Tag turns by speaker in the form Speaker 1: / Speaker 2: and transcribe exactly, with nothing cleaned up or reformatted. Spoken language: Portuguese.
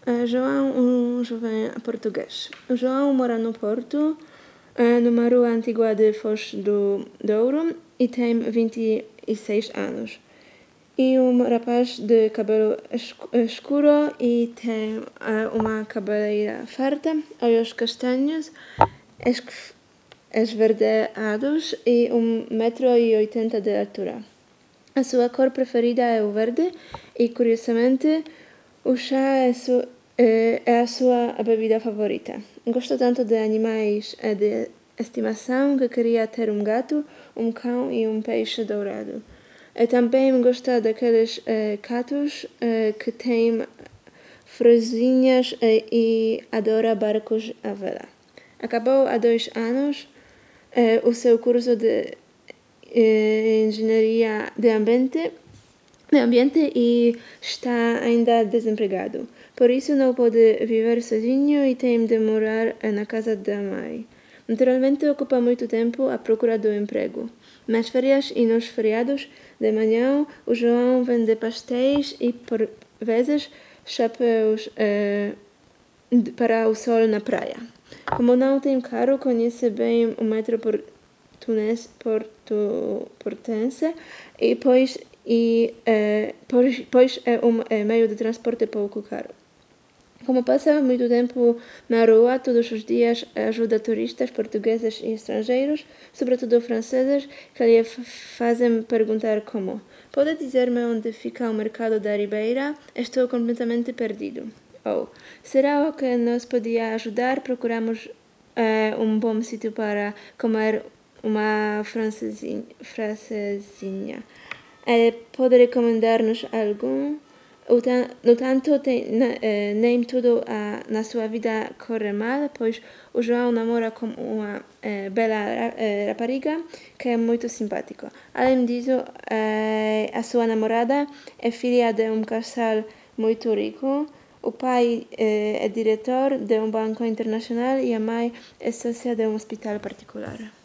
Speaker 1: uh, João, um jovem português. O João mora no Porto, uh, numa rua antiga de Foz do Douro, e tem vinte e seis anos. E um rapaz de cabelo escuro e tem uh, uma cabeleira farta, olhos castanhos, esverdeados e um metro e oitenta de altura. A sua cor preferida é o verde e, curiosamente, o chá é, su, é, é a sua bebida favorita. Gosta tanto de animais de estimação que queria ter um gato, um cão e um peixe dourado. E também gosta daqueles eh, gatos eh, que têm fruzinhas eh, e adora barcos à vela. Acabou há dois anos eh, o seu curso de eh, engenharia de ambiente, de ambiente e está ainda desempregado. Por isso não pode viver sozinho e tem de morar na casa da mãe. Naturalmente ocupa muito tempo à procura do emprego. Nas férias e nos feriados de manhã, o João vende pastéis e, por vezes, chapéus eh, para o sol na praia. Como não tem carro, conhece bem o metro portense e pois, e, eh, pois, pois é um é meio de transporte pouco caro. Como passa muito tempo na rua, todos os dias ajuda turistas portugueses e estrangeiros, sobretudo franceses, que lhe fazem perguntar como. Pode dizer-me onde fica o mercado da Ribeira? Estou completamente perdido. Ou, oh, será o que nos podia ajudar? Procuramos uh, um bom sítio para comer uma francesinha. francesinha. Uh, pode recomendar-nos algum? No tanto, tem, eh, nem tudo ah, na sua vida corre mal, pois o João namora com uma eh, bela eh, rapariga que é muito simpática. Além disso, eh, a sua namorada é filha de um casal muito rico. O pai eh, é diretor de um banco internacional e a mãe é sócia de um hospital particular.